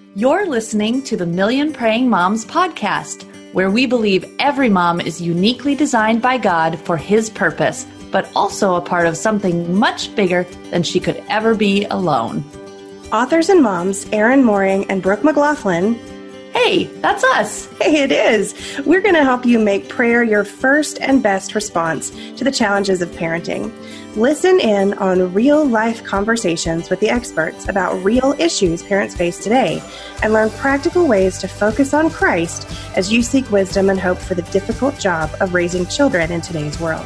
You're listening to the Million Praying Moms podcast, where we believe every mom is uniquely designed by God for His purpose, but also a part of something much bigger than she could ever be alone. Authors and moms, Erin Mooring and Brooke McLaughlin. Hey, that's us. Hey, it is. We're going to help you make prayer your first and best response to the challenges of parenting. Listen in on real-life conversations with the experts about real issues parents face today, and learn practical ways to focus on Christ as you seek wisdom and hope for the difficult job of raising children in today's world.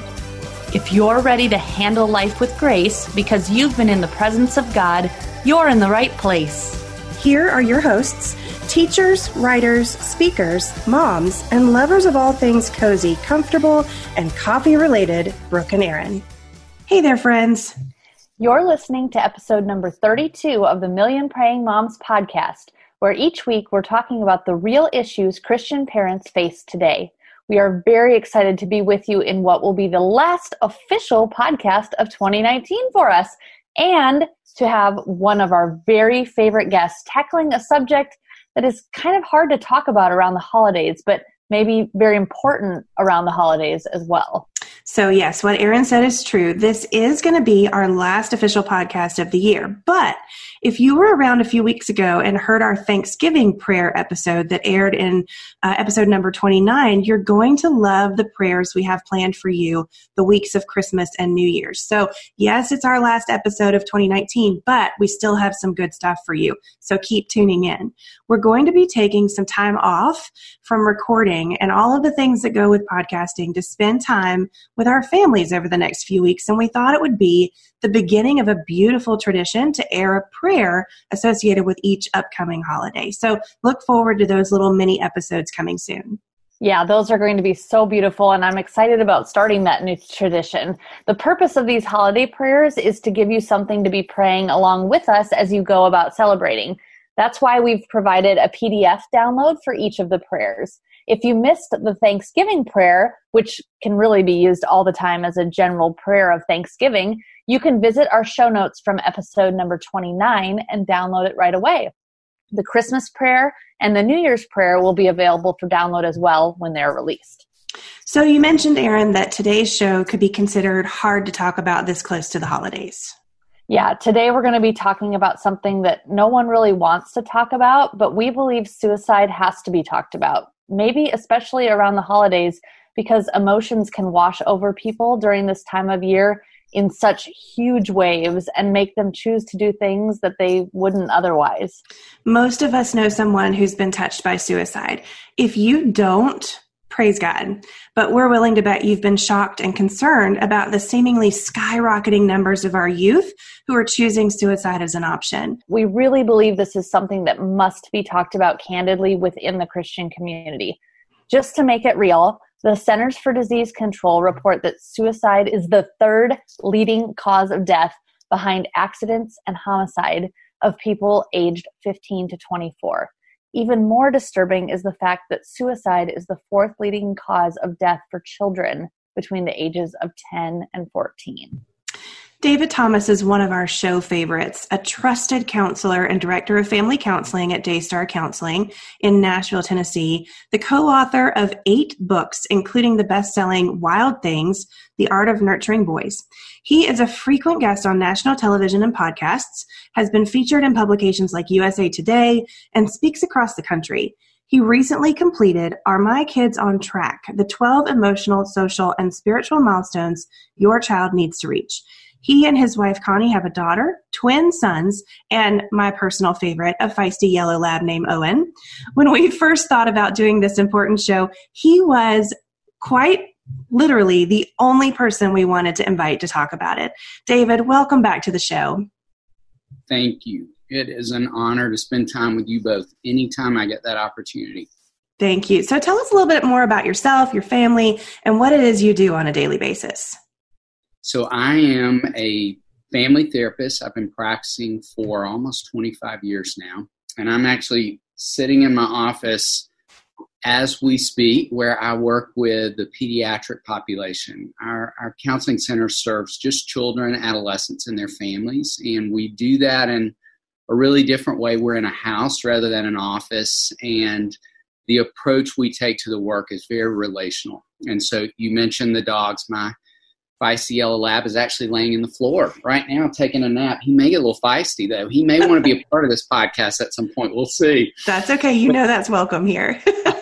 If you're ready to handle life with grace because you've been in the presence of God, you're in the right place. Here are your hosts, teachers, writers, speakers, moms, and lovers of all things cozy, comfortable, and coffee-related, Brooke and Erin. Hey there, friends. You're listening to episode number 32 of the Million Praying Moms podcast, where each week we're talking about the real issues Christian parents face today. We are very excited to be with you in what will be the last official podcast of 2019 for us, and to have one of our very favorite guests tackling a subject that is kind of hard to talk about around the holidays, but maybe very important around the holidays as well. So yes, what Erin said is true. This is going to be our last official podcast of the year. But if you were around a few weeks ago and heard our Thanksgiving prayer episode that aired in episode number 29, you're going to love the prayers we have planned for you the weeks of Christmas and New Year's. So yes, it's our last episode of 2019, but we still have some good stuff for you. So keep tuning in. We're going to be taking some time off from recording and all of the things that go with podcasting to spend time with our families over the next few weeks. And we thought it would be the beginning of a beautiful tradition to air a prayer associated with each upcoming holiday. So look forward to those little mini episodes coming soon. Yeah, those are going to be so beautiful, and I'm excited about starting that new tradition. The purpose of these holiday prayers is to give you something to be praying along with us as you go about celebrating. That's why we've provided a PDF download for each of the prayers. If you missed the Thanksgiving prayer, which can really be used all the time as a general prayer of Thanksgiving, you can visit our show notes from episode number 29 and download it right away. The Christmas prayer and the New Year's prayer will be available for download as well when they're released. So you mentioned, Erin, that today's show could be considered hard to talk about this close to the holidays. Yeah, today we're going to be talking about something that no one really wants to talk about, but we believe suicide has to be talked about. Maybe especially around the holidays, because emotions can wash over people during this time of year in such huge waves and make them choose to do things that they wouldn't otherwise. Most of us know someone who's been touched by suicide. If you don't, praise God. But we're willing to bet you've been shocked and concerned about the seemingly skyrocketing numbers of our youth who are choosing suicide as an option. We really believe this is something that must be talked about candidly within the Christian community. Just to make it real, the Centers for Disease Control report that suicide is the third leading cause of death behind accidents and homicide of people aged 15 to 24. Even more disturbing is the fact that suicide is the fourth leading cause of death for children between the ages of 10 and 14. David Thomas is one of our show favorites, a trusted counselor and director of family counseling at Daystar Counseling in Nashville, Tennessee, the co-author of 8 books, including the best-selling Wild Things, The Art of Nurturing Boys. He is a frequent guest on national television and podcasts, has been featured in publications like USA Today, and speaks across the country. He recently completed Are My Kids on Track? The 12 emotional, social, and spiritual milestones your child needs to reach. He and his wife, Connie, have a daughter, twin sons, and my personal favorite, a feisty yellow lab named Owen. When we first thought about doing this important show, he was quite literally the only person we wanted to invite to talk about it. David, welcome back to the show. Thank you. It is an honor to spend time with you both anytime I get that opportunity. Thank you. So tell us a little bit more about yourself, your family, and what it is you do on a daily basis. So I am a family therapist. I've been practicing for almost 25 years now. And I'm actually sitting in my office as we speak, where I work with the pediatric population. Our counseling center serves just children, adolescents, and their families. And we do that in a really different way. We're in a house rather than an office, and the approach we take to the work is very relational. And so you mentioned the dogs. My feisty yellow lab is actually laying in the floor right now taking a nap. He may get a little feisty, though. He may want to be a part of this podcast at some point. We'll see. That's okay. That's welcome here.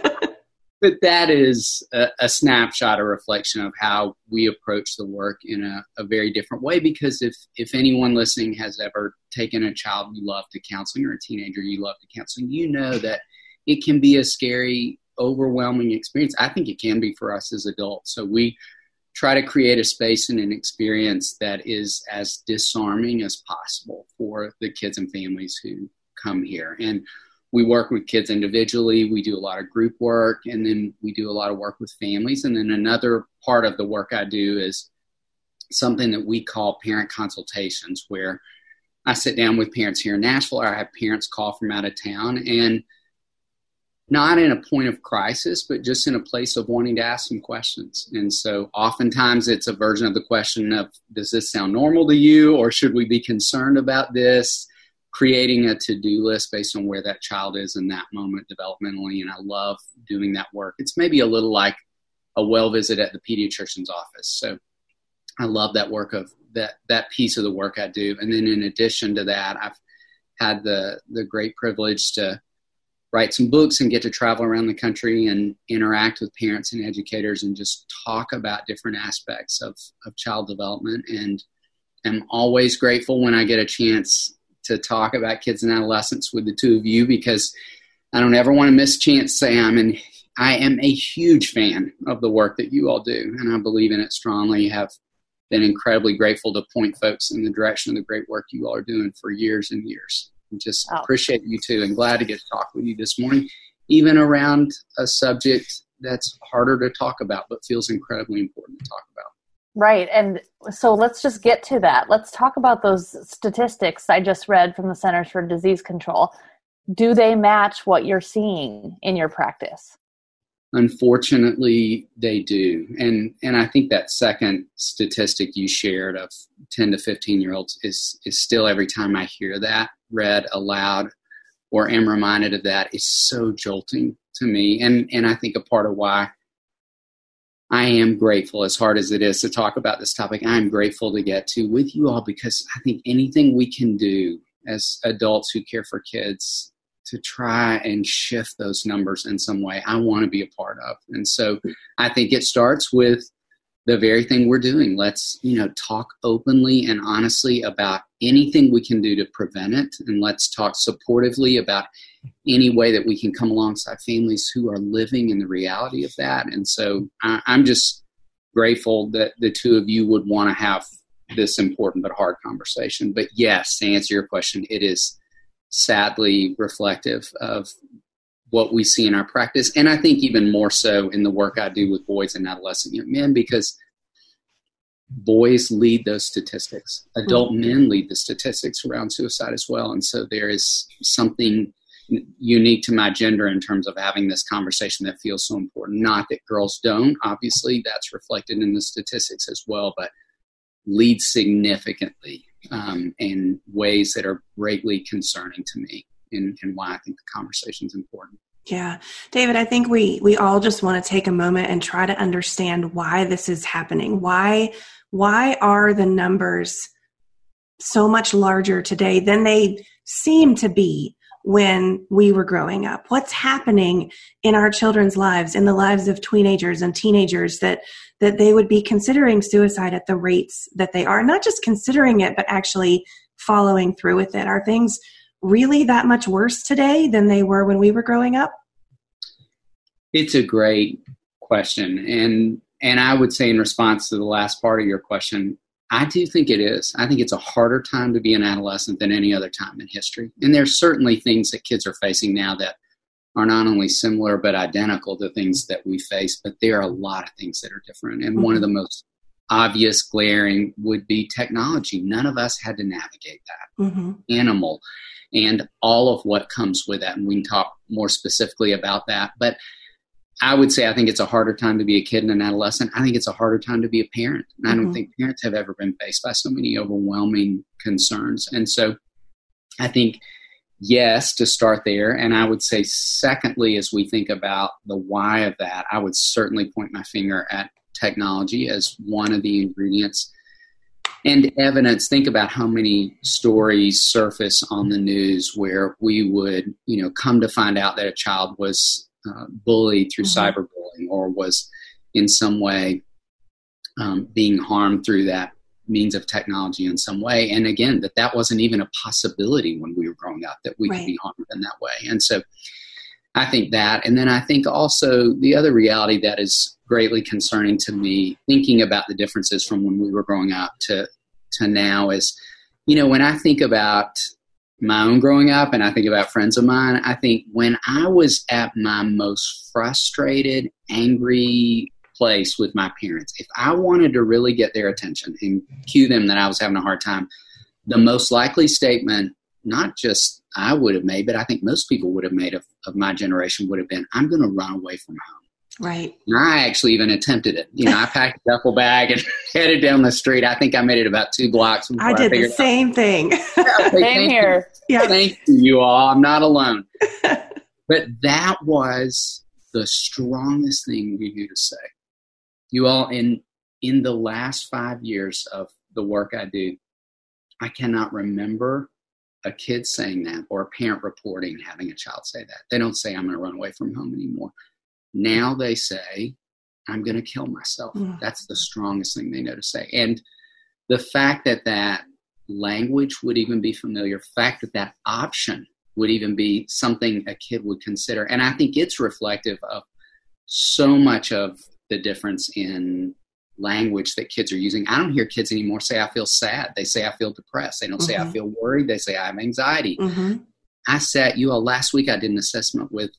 But that is a snapshot, a reflection of how we approach the work in a very different way. Because if anyone listening has ever taken a child you love to counseling or a teenager you love to counseling, you know that it can be a scary, overwhelming experience. I think it can be for us as adults. So we try to create a space and an experience that is as disarming as possible for the kids and families who come here. And we work with kids individually. We do a lot of group work, and then we do a lot of work with families. And then another part of the work I do is something that we call parent consultations, where I sit down with parents here in Nashville, or I have parents call from out of town, and not in a point of crisis, but just in a place of wanting to ask some questions. And so oftentimes it's a version of the question of, does this sound normal to you, or should we be concerned about this? Creating a to-do list based on where that child is in that moment developmentally. And I love doing that work. It's maybe a little like a well visit at the pediatrician's office. So I love that work of that piece of the work I do. And then in addition to that, I've had the great privilege to write some books and get to travel around the country and interact with parents and educators and just talk about different aspects of child development. And I'm always grateful when I get a chance to talk about kids and adolescents with the two of you, because I don't ever want to miss a chance to say I am a huge fan of the work that you all do, and I believe in it strongly. Have been incredibly grateful to point folks in the direction of the great work you all are doing for years and years. And just appreciate you too, and glad to get to talk with you this morning, even around a subject that's harder to talk about, but feels incredibly important to talk about. Right. And so let's just get to that. Let's talk about those statistics I just read from the Centers for Disease Control. Do they match what you're seeing in your practice? Unfortunately, they do. And I think that second statistic you shared of 10 to 15-year-olds is still, every time I hear that read aloud or am reminded of that, is so jolting to me. And I think a part of why I am grateful, as hard as it is to talk about this topic, I'm grateful to get to with you all, because I think anything we can do as adults who care for kids to try and shift those numbers in some way, I want to be a part of. And so I think it starts with the very thing we're doing. Let's, talk openly and honestly about anything we can do to prevent it. And let's talk supportively about any way that we can come alongside families who are living in the reality of that. And so I'm just grateful that the two of you would want to have this important but hard conversation. But yes, to answer your question, it is sadly reflective of what we see in our practice. And I think even more so in the work I do with boys and adolescent young men, because boys lead those statistics. Adult men lead the statistics around suicide as well. And so there is something unique to my gender in terms of having this conversation that feels so important. Not that girls don't. Obviously, that's reflected in the statistics as well, but lead significantly in ways that are greatly concerning to me, and why I think the conversation is important. Yeah. David, I think we all just want to take a moment and try to understand why this is happening. Why are the numbers so much larger today than they seem to be when we were growing up? What's happening in our children's lives, in the lives of teenagers and teenagers, that they would be considering suicide at the rates that they are? Not just considering it, but actually following through with it. Are things really that much worse today than they were when we were growing up? It's a great question. And I would say, in response to the last part of your question, I do think it is. I think it's a harder time to be an adolescent than any other time in history. And there's certainly things that kids are facing now that are not only similar but identical to things that we face, but there are a lot of things that are different. And one of the most obvious, glaring would be technology. None of us had to navigate that. Animal and all of what comes with that. And we can talk more specifically about that. But I would say I think it's a harder time to be a kid and an adolescent. I think it's a harder time to be a parent. And I don't think parents have ever been faced by so many overwhelming concerns. And so I think, yes, to start there. And I would say, secondly, as we think about the why of that, I would certainly point my finger at technology as one of the ingredients. And evidence, think about how many stories surface on the news where we would, come to find out that a child was bullied through cyberbullying or was in some way being harmed through that means of technology in some way. And again, that wasn't even a possibility when we were growing up, that we could be harmed in that way. And so I think that, and then I think also the other reality that is greatly concerning to me, thinking about the differences from when we were growing up to now is, when I think about my own growing up and I think about friends of mine, I think when I was at my most frustrated, angry place with my parents, if I wanted to really get their attention and cue them that I was having a hard time, the most likely statement, not just I would have made, but I think most people would have made of my generation would have been, I'm going to run away from home. Right. And I actually even attempted it. I packed a duffel bag and headed down the street. I think I made it about 2 blocks. I did the same thing. Same here. Yeah. Thank you all. I'm not alone. But that was the strongest thing we knew to say. You all, in the last 5 years of the work I do, I cannot remember a kid saying that or a parent reporting having a child say that. They don't say, I'm going to run away from home anymore. Now they say, I'm going to kill myself. That's the strongest thing they know to say. And the fact that language would even be familiar, the fact that option would even be something a kid would consider. And I think it's reflective of so much of the difference in language that kids are using. I don't hear kids anymore say, I feel sad. They say, I feel depressed. They don't say, I feel worried. They say, I have anxiety. I sat, last week I did an assessment with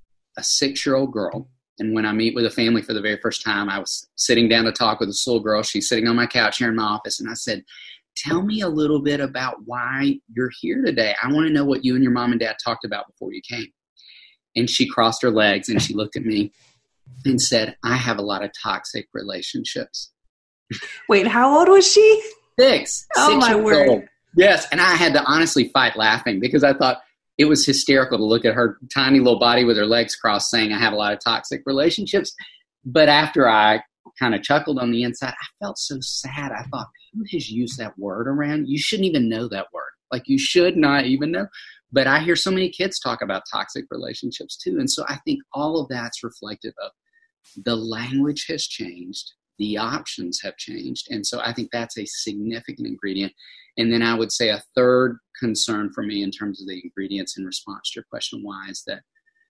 a 6-year-old girl. And when I meet with a family for the very first time, I was sitting down to talk with this little girl. She's sitting on my couch here in my office. And I said, tell me a little bit about why you're here today. I want to know what you and your mom and dad talked about before you came. And she crossed her legs and she looked at me and said, I have a lot of toxic relationships. Wait, how old was she? 6. Oh, my word. Old. Yes. And I had to honestly fight laughing because I thought it was hysterical to look at her tiny little body with her legs crossed saying, I have a lot of toxic relationships. But after I kind of chuckled on the inside, I felt so sad. I thought, who has used that word around? You shouldn't even know that word. Like, you should not even know. But I hear so many kids talk about toxic relationships too. And so I think all of that's reflective of the language has changed. The options have changed. And so I think that's a significant ingredient. And then I would say a third concern for me in terms of the ingredients in response to your question, why, is that,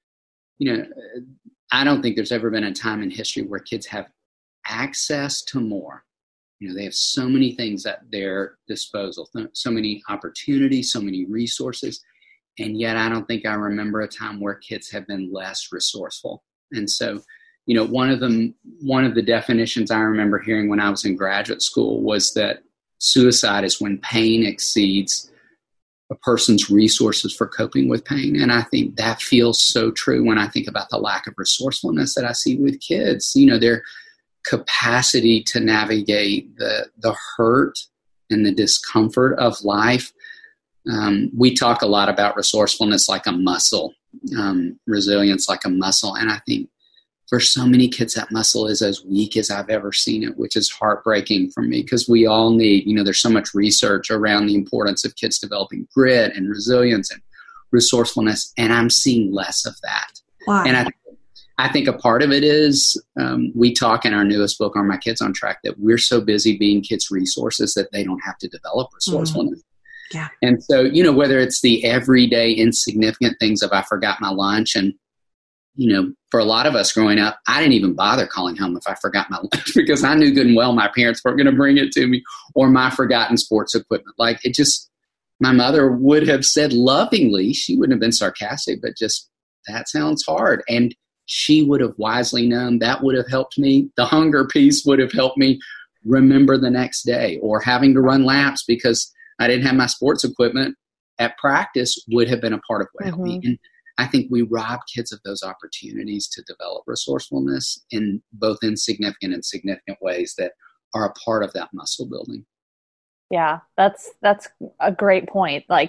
I don't think there's ever been a time in history where kids have access to more. They have so many things at their disposal, so many opportunities, so many resources. And yet I don't think I remember a time where kids have been less resourceful. And so, one of the definitions I remember hearing when I was in graduate school was that suicide is when pain exceeds a person's resources for coping with pain. And I think that feels so true when I think about the lack of resourcefulness that I see with kids. Their capacity to navigate the hurt and the discomfort of life. We talk a lot about resourcefulness like a muscle, resilience like a muscle. And I think for so many kids, that muscle is as weak as I've ever seen it, which is heartbreaking for me because we all need, there's so much research around the importance of kids developing grit and resilience and resourcefulness. And I'm seeing less of that. Wow. And I think a part of it is we talk in our newest book, Are My Kids on Track, that we're so busy being kids' resources that they don't have to develop resourcefulness. Yeah. And so, whether it's the everyday insignificant things of I forgot my lunch, and, for a lot of us growing up, I didn't even bother calling home if I forgot my lunch because I knew good and well my parents weren't going to bring it to me, or my forgotten sports equipment. Like, it just, my mother would have said lovingly, she wouldn't have been sarcastic, but just, that sounds hard. And she would have wisely known that would have helped me. The hunger piece would have helped me remember the next day, or having to run laps because I didn't have my sports equipment at practice would have been a part of what helped me. And I think we rob kids of those opportunities to develop resourcefulness in both insignificant and significant ways that are a part of that muscle building. Yeah, that's a great point. Like,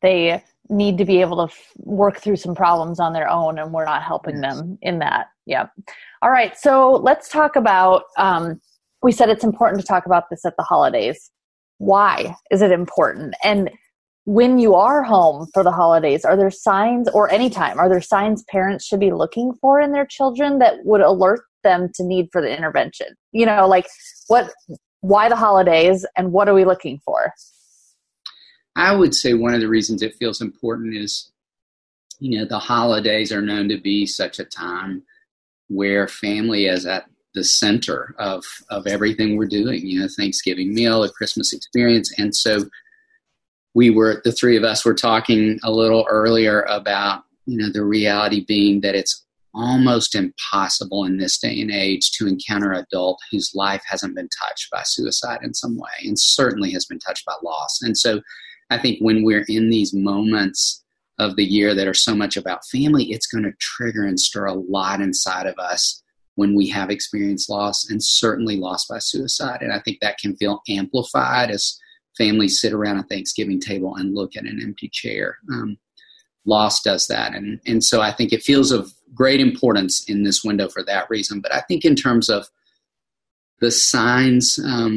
they need to be able to work through some problems on their own, and we're not helping them in that. Yep. All right. So let's talk about, we said it's important to talk about this at the holidays. Why is it important? And when you are home for the holidays, are there signs, or anytime, are there signs parents should be looking for in their children that would alert them to need for the intervention? You know, like why the holidays, and what are we looking for? I would say one of the reasons it feels important is, the holidays are known to be such a time where family is at the center of everything we're doing, Thanksgiving meal, a Christmas experience. And so the three of us were talking a little earlier about, the reality being that it's almost impossible in this day and age to encounter an adult whose life hasn't been touched by suicide in some way, and certainly has been touched by loss. And so I think when we're in these moments of the year that are so much about family, it's going to trigger and stir a lot inside of us when we have experienced loss, and certainly loss by suicide. And I think that can feel amplified as families sit around a Thanksgiving table and look at an empty chair. Loss does that. And so I think it feels of great importance in this window for that reason. But I think in terms of the signs,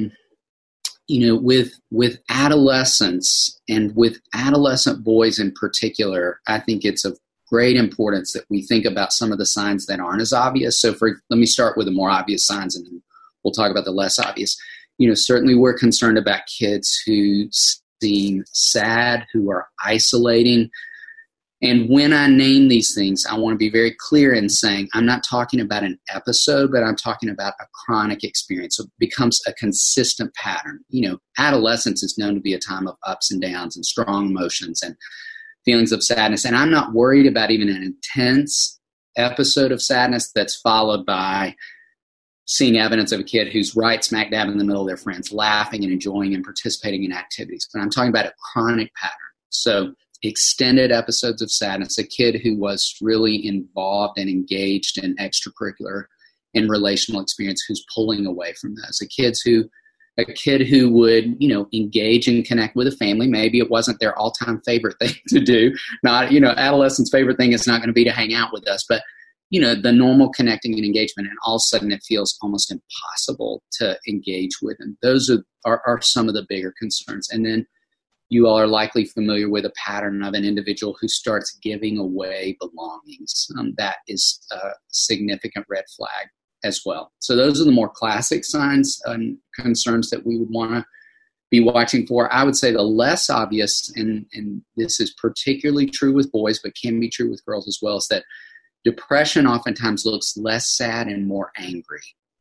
with adolescents, and with adolescent boys in particular, I think it's of great importance that we think about some of the signs that aren't as obvious. So let me start with the more obvious signs, and then we'll talk about the less obvious. Certainly we're concerned about kids who seem sad, who are isolating. And when I name these things, I want to be very clear in saying I'm not talking about an episode, but I'm talking about a chronic experience. So it becomes a consistent pattern. Adolescence is known to be a time of ups and downs and strong emotions and feelings of sadness. And I'm not worried about even an intense episode of sadness that's followed by seeing evidence of a kid who's right smack dab in the middle of their friends, laughing and enjoying and participating in activities. But I'm talking about a chronic pattern. So extended episodes of sadness, a kid who was really involved and engaged in extracurricular and relational experience who's pulling away from those. A kid who would, engage and connect with a family. Maybe it wasn't their all-time favorite thing to do. Not, adolescent's favorite thing is not going to be to hang out with us, but the normal connecting and engagement, and all of a sudden it feels almost impossible to engage with. And those are some of the bigger concerns. And then you all are likely familiar with a pattern of an individual who starts giving away belongings. That is a significant red flag as well. So those are the more classic signs and concerns that we would want to be watching for. I would say the less obvious, and this is particularly true with boys, but can be true with girls as well, is that depression oftentimes looks less sad and more angry.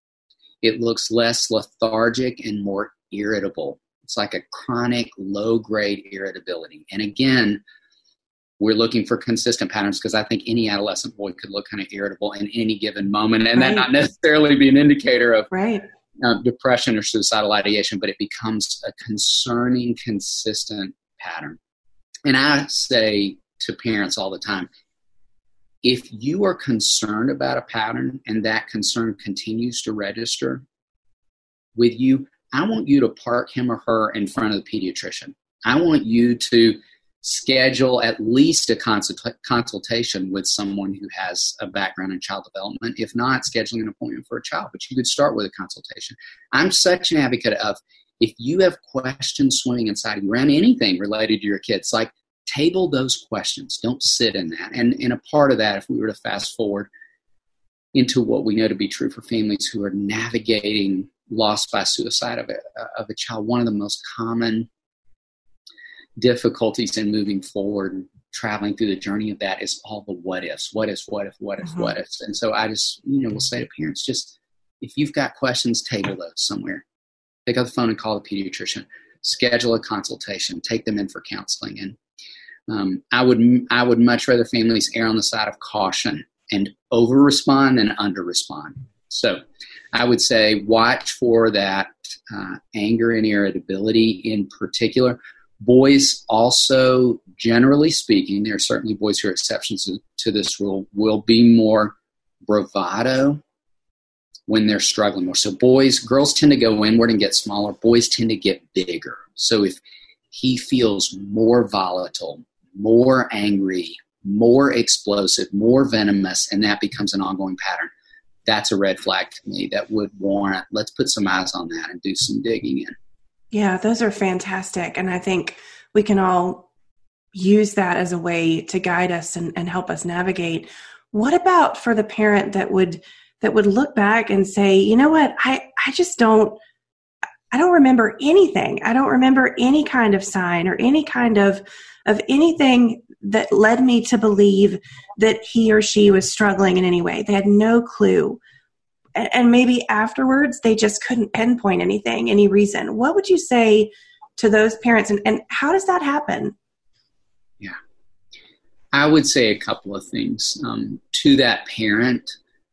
It looks less lethargic and more irritable. It's like a chronic low-grade irritability. And again, we're looking for consistent patterns, because I think any adolescent boy could look kind of irritable in any given moment, and that not necessarily be an indicator of depression or suicidal ideation, but it becomes a concerning, consistent pattern. And I say to parents all the time, if you are concerned about a pattern and that concern continues to register with you, I want you to park him or her in front of the pediatrician. I want you to schedule at least a consultation with someone who has a background in child development. If not, scheduling an appointment for a child, but you could start with a consultation. I'm such an advocate of, if you have questions swimming inside of you around anything related to your kids, like, table those questions. Don't sit in that. And a part of that, if we were to fast forward into what we know to be true for families who are navigating loss by suicide of a child, one of the most common difficulties in moving forward, traveling through the journey of that, is all the what ifs. What ifs. And so I just, will say to parents, just, if you've got questions, table those somewhere. Pick up the phone and call the pediatrician. Schedule a consultation. Take them in for counseling. And I would much rather families err on the side of caution and over-respond than under-respond. So I would say watch for that anger and irritability in particular. Boys also, generally speaking, there are certainly boys who are exceptions to this rule, will be more bravado when they're struggling more. So girls tend to go inward and get smaller. Boys tend to get bigger. So if he feels more volatile, more angry, more explosive, more venomous, and that becomes an ongoing pattern, that's a red flag to me that would warrant, let's put some eyes on that and do some digging in. Yeah, those are fantastic. And I think we can all use that as a way to guide us and help us navigate. What about for the parent that would look back and say, you know what, I don't remember anything. I don't remember any kind of sign or any kind of anything that led me to believe that he or she was struggling in any way. They had no clue. And maybe afterwards, they just couldn't pinpoint anything, any reason. What would you say to those parents? And how does that happen? Yeah. I would say a couple of things. To that parent,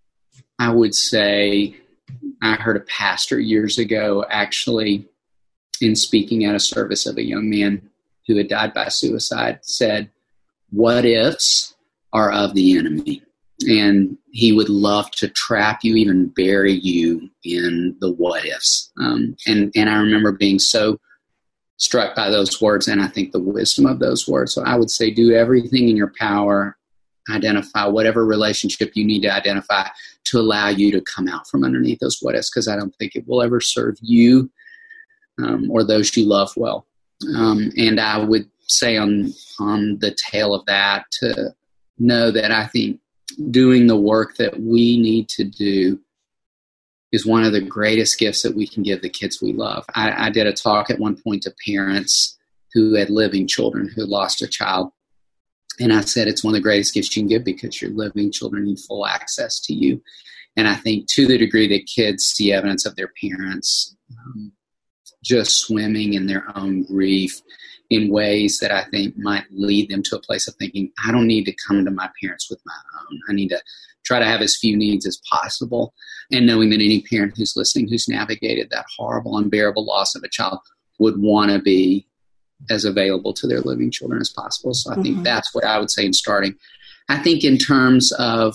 I would say, I heard a pastor years ago, actually, in speaking at a service of a young man who had died by suicide, said, what ifs are of the enemy. And he would love to trap you, even bury you in the what ifs. And I remember being so struck by those words, and I think the wisdom of those words. So I would say do everything in your power, identify whatever relationship you need to identify to allow you to come out from underneath those what ifs, because I don't think it will ever serve you or those you love well. And I would say on the tail of that to know that I think doing the work that we need to do is one of the greatest gifts that we can give the kids we love. I did a talk at one point to parents who had living children who lost a child. And I said, it's one of the greatest gifts you can give because your living children need full access to you. And I think to the degree that kids see evidence of their parents just swimming in their own grief in ways that I think might lead them to a place of thinking, I don't need to come to my parents with my own. I need to try to have as few needs as possible. And knowing that any parent who's listening, who's navigated that horrible, unbearable loss of a child, would want to be as available to their living children as possible. So I think that's what I would say in starting. I think in terms of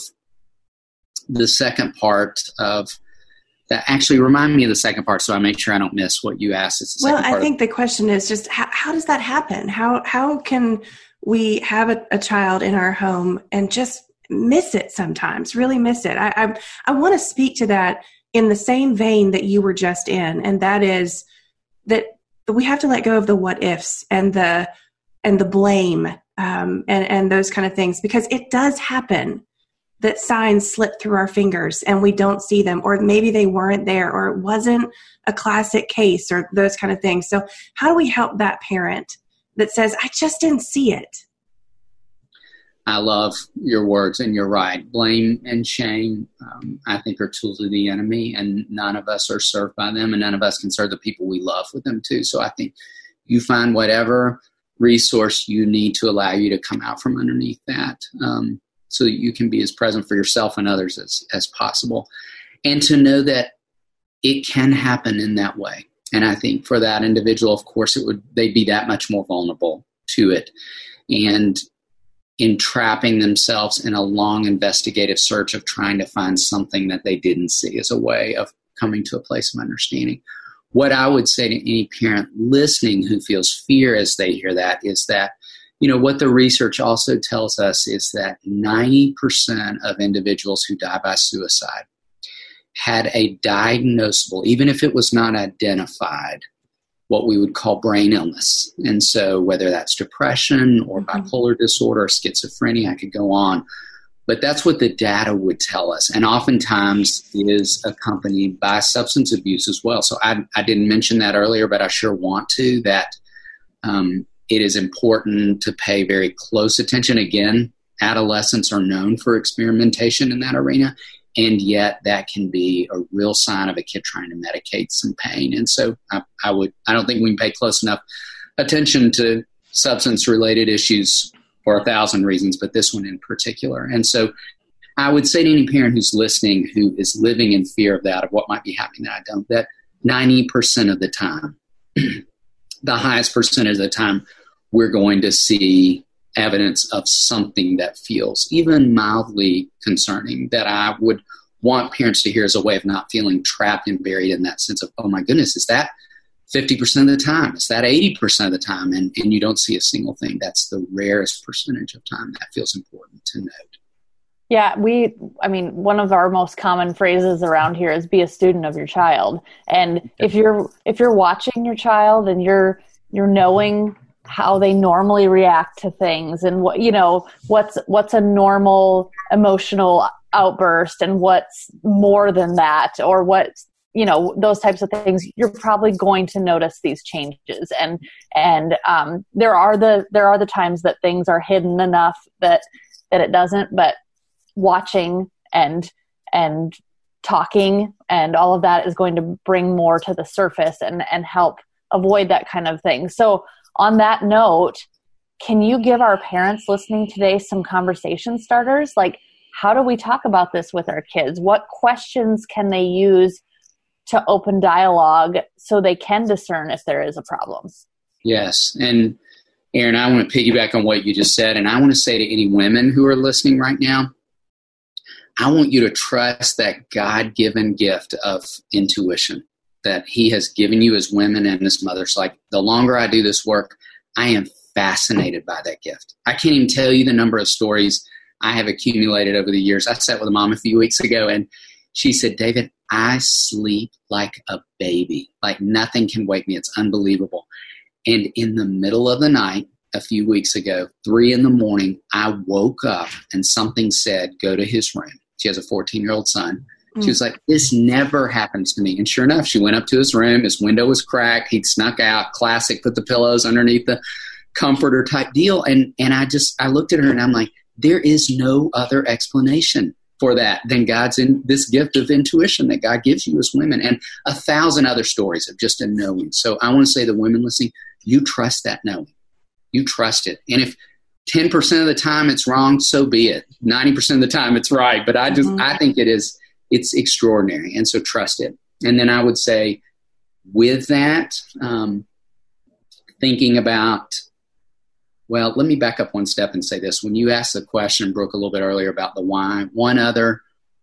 the second part of that, actually remind me of the second part so I make sure I don't miss what you asked. Well, I think the question is just how does that happen? How can we have a child in our home and just miss it sometimes, really miss it? I want to speak to that in the same vein that you were just in, and that is that we have to let go of the what ifs and the blame and those kind of things, because it does happen that signs slip through our fingers and we don't see them, or maybe they weren't there, or it wasn't a classic case, or those kind of things. So how do we help that parent that says, I just didn't see it? I love your words, and you're right. Blame and shame, I think, are tools of the enemy, and none of us are served by them, and none of us can serve the people we love with them too. So I think you find whatever resource you need to allow you to come out from underneath that, so that you can be as present for yourself and others as possible. And to know that it can happen in that way. And I think for that individual, of course, they'd be that much more vulnerable to it. And entrapping themselves in a long investigative search of trying to find something that they didn't see as a way of coming to a place of understanding. What I would say to any parent listening who feels fear as they hear that is that, what the research also tells us is that 90% of individuals who die by suicide had a diagnosable, even if it was not identified, what we would call brain illness. And so whether that's depression or bipolar disorder or schizophrenia, I could go on. But that's what the data would tell us. And oftentimes is accompanied by substance abuse as well. So I didn't mention that earlier, but I sure want to, that it is important to pay very close attention. Again, adolescents are known for experimentation in that arena. And yet that can be a real sign of a kid trying to medicate some pain. And so I don't think we can pay close enough attention to substance-related issues for 1,000 reasons, but this one in particular. And so I would say to any parent who's listening, who is living in fear of that, of what might be happening that I don't, that 90% of the time, the highest percentage of the time, we're going to see evidence of something that feels even mildly concerning, that I would want parents to hear as a way of not feeling trapped and buried in that sense of, oh my goodness, is that 50% of the time. It's that 80% of the time, and you don't see a single thing. That's the rarest percentage of time. That feels important to note. Yeah, one of our most common phrases around here is be a student of your child. And if you're watching your child and you're knowing how they normally react to things and what's a normal emotional outburst and what's more than that, or what's, those types of things, you're probably going to notice these changes. And there are the times that things are hidden enough that it doesn't, but watching and talking and all of that is going to bring more to the surface and help avoid that kind of thing. So on that note, can you give our parents listening today some conversation starters? Like, how do we talk about this with our kids? What questions can they use to open dialogue so they can discern if there is a problem? Yes. And Erin, I want to piggyback on what you just said. And I want to say to any women who are listening right now, I want you to trust that God-given gift of intuition that he has given you as women and as mothers. Like, the longer I do this work, I am fascinated by that gift. I can't even tell you the number of stories I have accumulated over the years. I sat with a mom a few weeks ago, and she said, David, I sleep like a baby. Like, nothing can wake me. It's unbelievable. And in the middle of the night, a few weeks ago, 3 a.m, I woke up and something said, go to his room. She has a 14-year-old son. She was like, this never happens to me. And sure enough, she went up to his room. His window was cracked. He'd snuck out. Classic, put the pillows underneath the comforter type deal. And I looked at her and I'm like, there is no other explanation for that than God's in this gift of intuition that God gives you as women, and 1,000 other stories of just a knowing. So I want to say to the women listening, you trust that knowing. You trust it. And if 10% of the time it's wrong, so be it. 90% of the time it's right. But I think it's extraordinary. And so trust it. And then I would say with that, thinking about, well, let me back up one step and say this. When you asked the question, Brooke, a little bit earlier about the why, one other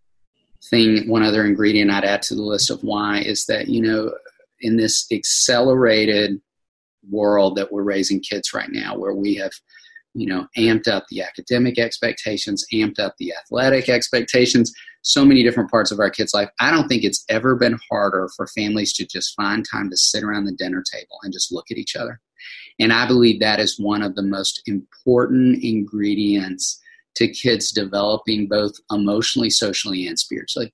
ingredient I'd add to the list of why is that, in this accelerated world that we're raising kids right now, where we have, amped up the academic expectations, amped up the athletic expectations, so many different parts of our kids' life. I don't think it's ever been harder for families to just find time to sit around the dinner table and just look at each other. And I believe that is one of the most important ingredients to kids developing both emotionally, socially, and spiritually.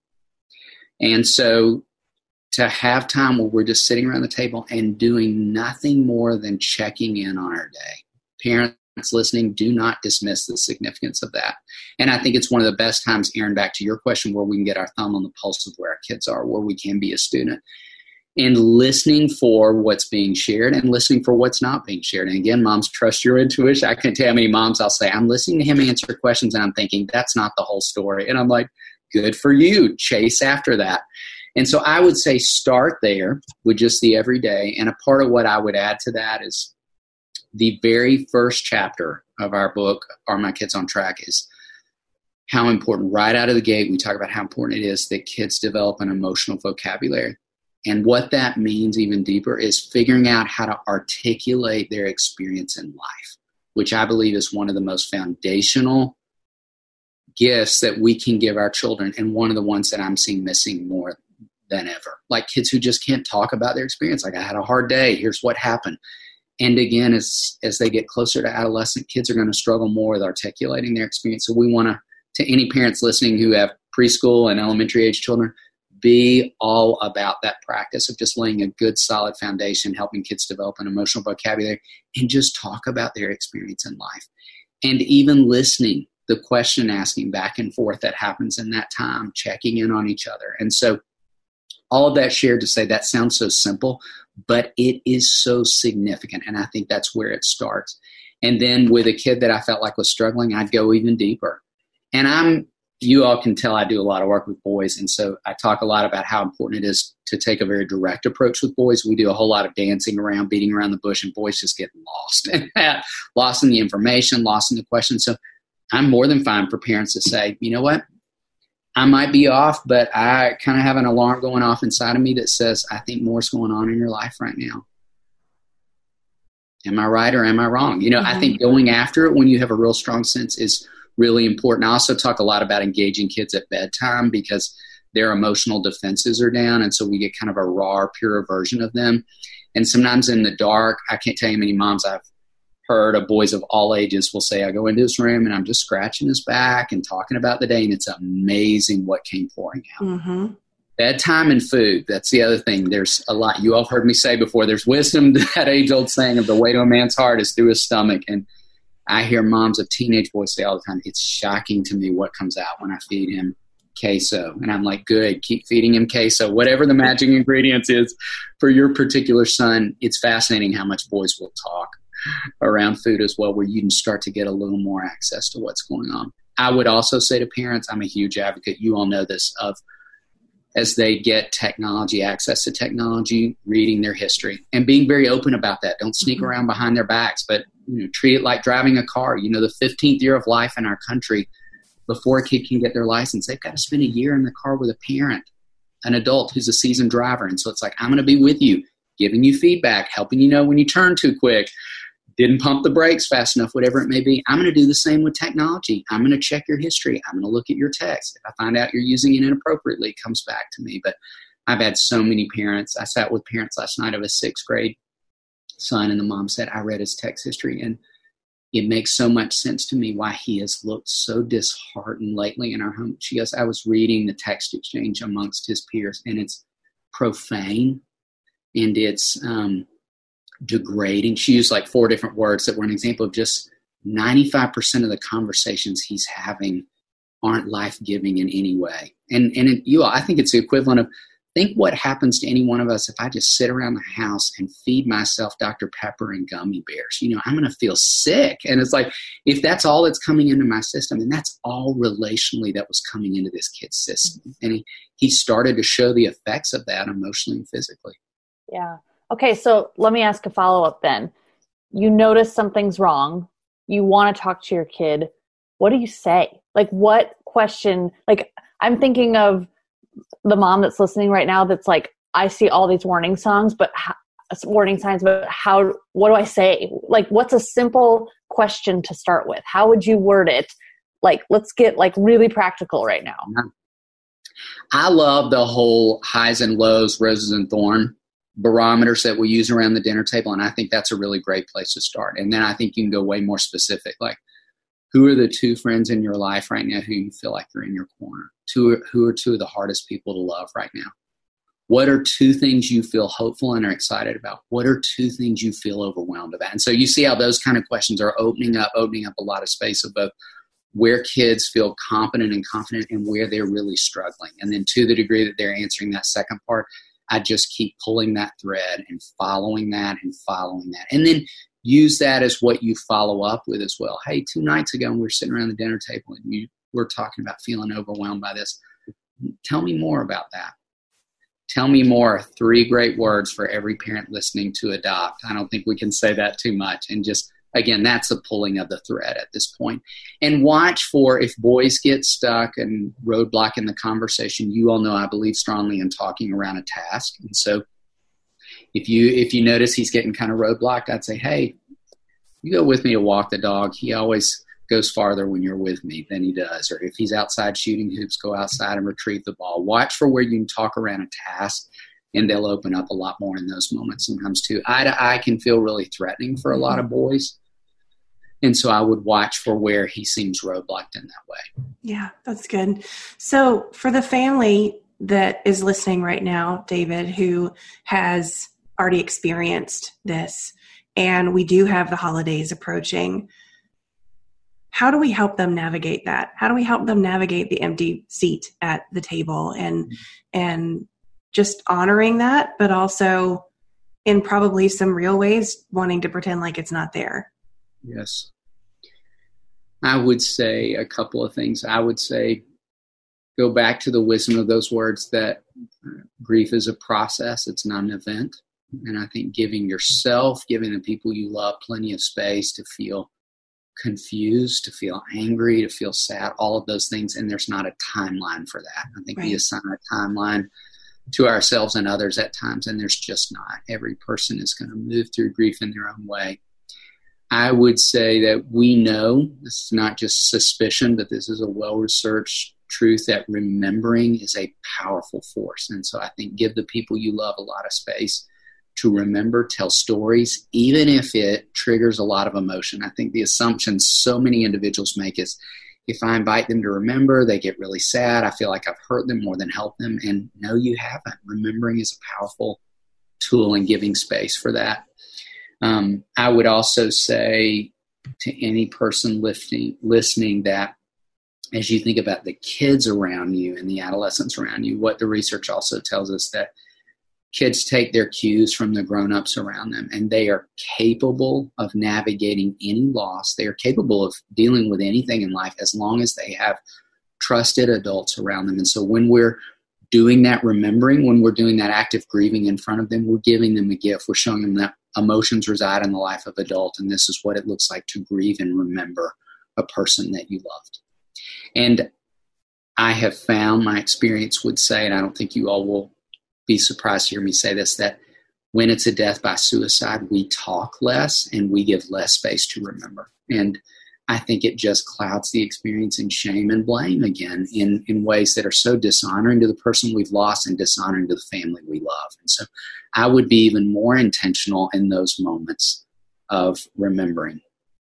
And so to have time where we're just sitting around the table and doing nothing more than checking in on our day. Parents listening, do not dismiss the significance of that. And I think it's one of the best times, Erin, back to your question, where we can get our thumb on the pulse of where our kids are, where we can be a student. And listening for what's being shared and listening for what's not being shared. And again, moms, trust your intuition. I can't tell how many moms I'll say, I'm listening to him answer questions and I'm thinking, that's not the whole story. And I'm like, good for you. Chase after that. And so I would say start there with just the everyday. And a part of what I would add to that is the very first chapter of our book, Are My Kids on Track, is how important, right out of the gate, we talk about how important it is that kids develop an emotional vocabulary. And what that means even deeper is figuring out how to articulate their experience in life, which I believe is one of the most foundational gifts that we can give our children, and one of the ones that I'm seeing missing more than ever. Like kids who just can't talk about their experience. Like, I had a hard day. Here's what happened. And again, as they get closer to adolescent, kids are going to struggle more with articulating their experience. So we want to any parents listening who have preschool and elementary age children, be all about that practice of just laying a good, solid foundation, helping kids develop an emotional vocabulary, and just talk about their experience in life. And even listening, the question asking back and forth that happens in that time, checking in on each other. And so all of that shared to say that sounds so simple, but it is so significant. And I think that's where it starts. And then with a kid that I felt like was struggling, I'd go even deeper. And you all can tell I do a lot of work with boys. And so I talk a lot about how important it is to take a very direct approach with boys. We do a whole lot of dancing around, beating around the bush, and boys just get lost, lost in the information, lost in the question. So I'm more than fine for parents to say, you know what? I might be off, but I kind of have an alarm going off inside of me that says, I think more's going on in your life right now. Am I right or am I wrong? I think going after it when you have a real strong sense is really important. I also talk a lot about engaging kids at bedtime because their emotional defenses are down. And so we get kind of a raw, pure version of them. And sometimes in the dark, I can't tell you how many moms I've heard of boys of all ages will say, I go into his room and I'm just scratching his back and talking about the day. And it's amazing what came pouring out. Mm-hmm. Bedtime and food. That's the other thing. There's a lot. You all heard me say before, there's wisdom to that age-old saying of the way to a man's heart is through his stomach. And I hear moms of teenage boys say all the time, it's shocking to me what comes out when I feed him queso. And I'm like, good, keep feeding him queso. Whatever the magic ingredients is for your particular son, it's fascinating how much boys will talk around food as well, where you can start to get a little more access to what's going on. I would also say to parents, I'm a huge advocate, you all know this, of as they get technology, access to technology, reading their history and being very open about that. Don't sneak around behind their backs, but treat it like driving a car. The 15th year of life in our country, before a kid can get their license, they've got to spend a year in the car with a parent, an adult who's a seasoned driver. And so it's like, I'm going to be with you, giving you feedback, helping you know when you turn too quick, didn't pump the brakes fast enough, whatever it may be. I'm going to do the same with technology. I'm going to check your history. I'm going to look at your text. If I find out you're using it inappropriately, it comes back to me. But I've had so many parents. I sat with parents last night of a 6th grade son, and the mom said, I read his text history, and it makes so much sense to me why he has looked so disheartened lately in our home. She goes, I was reading the text exchange amongst his peers, and it's profane, and it's degrading. She used like 4 different words that were an example of just 95% of the conversations he's having aren't life-giving in any way. And I think it's the equivalent of, think what happens to any one of us if I just sit around the house and feed myself Dr. Pepper and gummy bears. I'm going to feel sick. And it's like, if that's all that's coming into my system, and that's all relationally that was coming into this kid's system. And he started to show the effects of that emotionally and physically. Yeah. Okay, so let me ask a follow-up then. You notice something's wrong. You want to talk to your kid. What do you say? Like, what question? Like, I'm thinking of the mom that's listening right now that's like, I see all these warning signs, but what do I say? Like, what's a simple question to start with? How would you word it? Like, let's get like really practical right now. I love the whole highs and lows, roses and thorn barometers that we use around the dinner table. And I think that's a really great place to start. And then I think you can go way more specific. Like, who are the 2 friends in your life right now who you feel like are in your corner? Who are 2 of the hardest people to love right now? What are 2 things you feel hopeful and are excited about? What are 2 things you feel overwhelmed about? And so you see how those kind of questions are opening up a lot of space of both where kids feel competent and confident and where they're really struggling. And then to the degree that they're answering that second part, I just keep pulling that thread and following that and following that. And then use that as what you follow up with as well. Hey, 2 nights ago, we were sitting around the dinner table and you were talking about feeling overwhelmed by this. Tell me more about that. Tell me more. 3 great words for every parent listening to adopt. I don't think we can say that too much. And just, again, that's the pulling of the thread at this point. And watch for if boys get stuck and roadblock in the conversation. You all know I believe strongly in talking around a task. And so if you notice he's getting kind of roadblocked, I'd say, hey, you go with me to walk the dog. He always goes farther when you're with me than he does. Or if he's outside shooting hoops, go outside and retrieve the ball. Watch for where you can talk around a task, and they'll open up a lot more in those moments sometimes too. Eye to eye can feel really threatening for a lot of boys. And so I would watch for where he seems roadblocked in that way. Yeah, that's good. So for the family that is listening right now, David, who has already experienced this, and we do have the holidays approaching, how do we help them navigate that? How do we help them navigate the empty seat at the table and just honoring that, but also in probably some real ways wanting to pretend like it's not there? Yes. I would say a couple of things. I would say go back to the wisdom of those words that grief is a process. It's not an event. And I think giving yourself, giving the people you love plenty of space to feel confused, to feel angry, to feel sad, all of those things. And there's not a timeline for that. I think we assign a timeline to ourselves and others at times, and there's just not. Every person is going to move through grief in their own way. I would say that we know, this is not just suspicion, but this is a well-researched truth, that remembering is a powerful force. And so I think give the people you love a lot of space to remember, tell stories, even if it triggers a lot of emotion. I think the assumption so many individuals make is, if I invite them to remember, they get really sad. I feel like I've hurt them more than helped them. And no, you haven't. Remembering is a powerful tool in giving space for that. I would also say to any person listening that as you think about the kids around you and the adolescents around you, what the research also tells us, that kids take their cues from the grown-ups around them, and they are capable of navigating any loss. They are capable of dealing with anything in life as long as they have trusted adults around them. And so when we're doing that remembering, when we're doing that active grieving in front of them, we're giving them a gift. We're showing them that emotions reside in the life of adult, and this is what it looks like to grieve and remember a person that you loved. And I have found, my experience would say, and I don't think you all will be surprised to hear me say this, that when it's a death by suicide, we talk less and we give less space to remember. And I think it just clouds the experience in shame and blame again in ways that are so dishonoring to the person we've lost and dishonoring to the family we love. And so I would be even more intentional in those moments of remembering.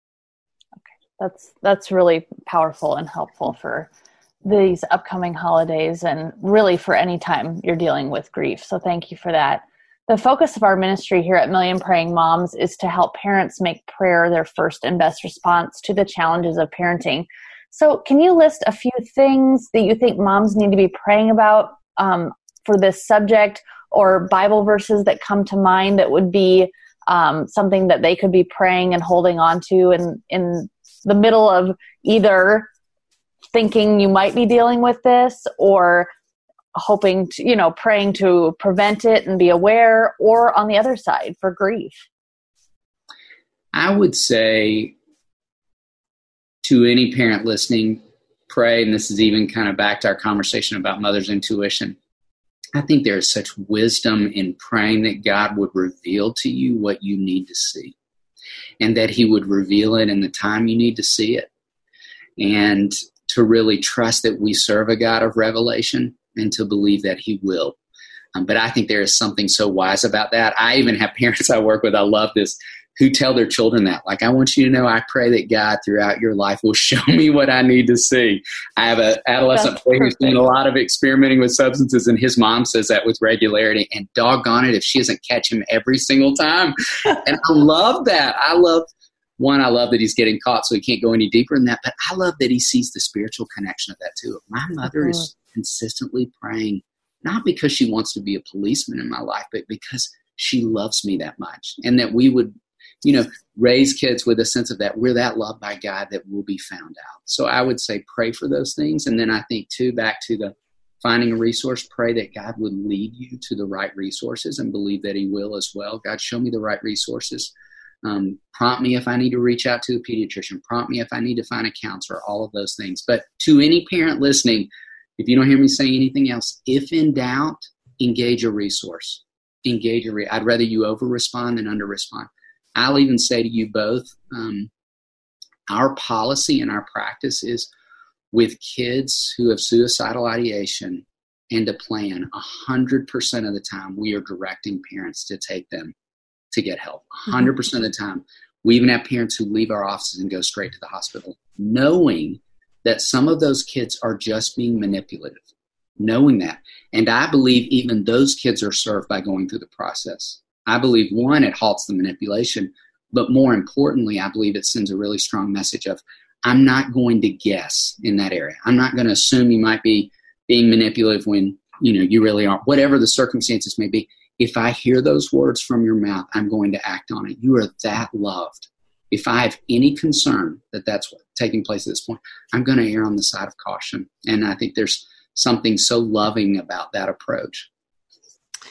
Okay, that's really powerful and helpful for these upcoming holidays, and really for any time you're dealing with grief. So thank you for that. The focus of our ministry here at Million Praying Moms is to help parents make prayer their first and best response to the challenges of parenting. So can you list a few things that you think moms need to be praying about for this subject, or Bible verses that come to mind that would be something that they could be praying and holding on to in the middle of either thinking you might be dealing with this, or hoping to, praying to prevent it and be aware, or on the other side for grief? I would say to any parent listening, pray, and this is even kind of back to our conversation about mother's intuition. I think there is such wisdom in praying that God would reveal to you what you need to see, and that he would reveal it in the time you need to see it, and to really trust that we serve a God of revelation, and to believe that he will. But I think there is something so wise about that. I even have parents I work with, I love this, who tell their children that. Like, I want you to know, I pray that God throughout your life will show me what I need to see. I have an adolescent boy who's doing a lot of experimenting with substances, and his mom says that with regularity, and doggone it if she doesn't catch him every single time. And I love that. I love that he's getting caught so he can't go any deeper in that, but I love that he sees the spiritual connection of that too. My mother is consistently praying, not because she wants to be a policeman in my life, but because she loves me that much, and that we would, raise kids with a sense of that we're that loved by God that we'll be found out. So I would say pray for those things. And then I think too, back to the finding a resource, pray that God would lead you to the right resources, and believe that he will as well. God, show me the right resources. Prompt me if I need to reach out to a pediatrician, prompt me if I need to find a counselor, all of those things. But to any parent listening, if you don't hear me saying anything else, if in doubt, engage a resource. I'd rather you over-respond than under-respond. I'll even say to you both, our policy and our practice is with kids who have suicidal ideation and a plan, 100% of the time we are directing parents to take them to get help. 100% of the time. We even have parents who leave our offices and go straight to the hospital, knowing that some of those kids are just being manipulative, knowing that. And I believe even those kids are served by going through the process. I believe, one, it halts the manipulation, but more importantly, I believe it sends a really strong message of, I'm not going to guess in that area. I'm not going to assume you might be being manipulative when, you really aren't. Whatever the circumstances may be, if I hear those words from your mouth, I'm going to act on it. You are that loved. If I have any concern that that's what's taking place at this point, I'm going to err on the side of caution. And I think there's something so loving about that approach.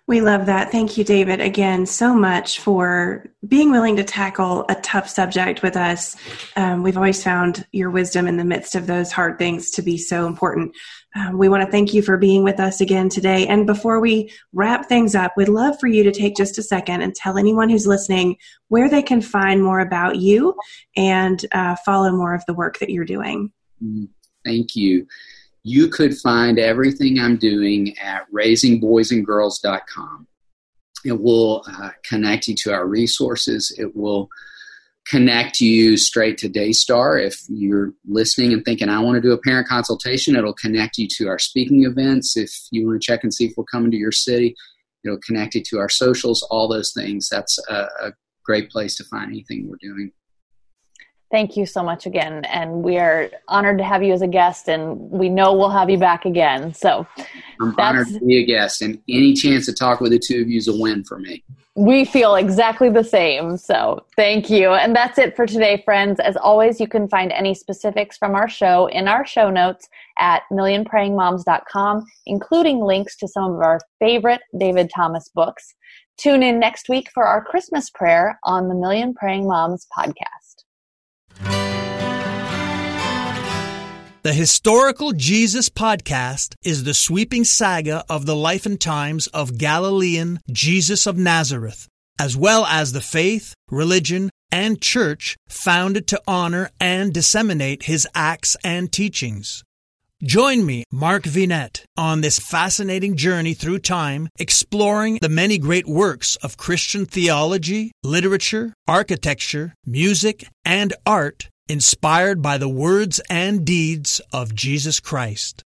We love that. Thank you, David, again, so much for being willing to tackle a tough subject with us. We've always found your wisdom in the midst of those hard things to be so important. We want to thank you for being with us again today. And before we wrap things up, we'd love for you to take just a second and tell anyone who's listening where they can find more about you and follow more of the work that you're doing. Thank you. You could find everything I'm doing at raisingboysandgirls.com. It will connect you to our resources. It will connect you straight to Daystar. If you're listening and thinking, I want to do a parent consultation, it'll connect you to our speaking events. If you want to check and see if we're coming to your city, it'll connect you to our socials, all those things. That's a great place to find anything we're doing. Thank you so much again. And we are honored to have you as a guest, and we know we'll have you back again. So I'm honored to be a guest, and any chance to talk with the two of you is a win for me. We feel exactly the same. So thank you. And that's it for today, friends. As always, you can find any specifics from our show in our show notes at millionprayingmoms.com, including links to some of our favorite David Thomas books. Tune in next week for our Christmas prayer on the Million Praying Moms podcast. The Historical Jesus Podcast is the sweeping saga of the life and times of Galilean Jesus of Nazareth, as well as the faith, religion, and church founded to honor and disseminate his acts and teachings. Join me, Mark Vinette, on this fascinating journey through time, exploring the many great works of Christian theology, literature, architecture, music, and art inspired by the words and deeds of Jesus Christ.